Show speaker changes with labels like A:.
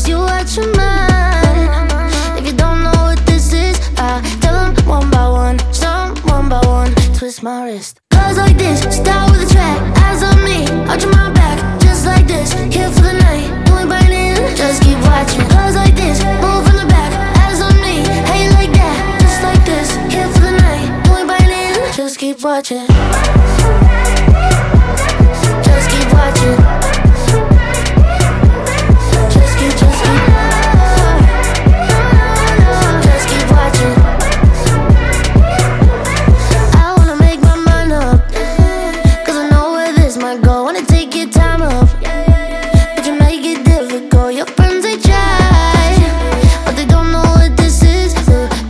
A: you out your mind. If you don't know what this is, I tell them one by one, some one by one. Twist my wrist. Cause like this, start with a track. Eyes on me, arching my back. Just like this, here for the night. You ain't biting, just keep watching. Cause like this, move from the back. Eyes on me, how you like that? Just like this, here for the night. You ain't biting, just keep watching.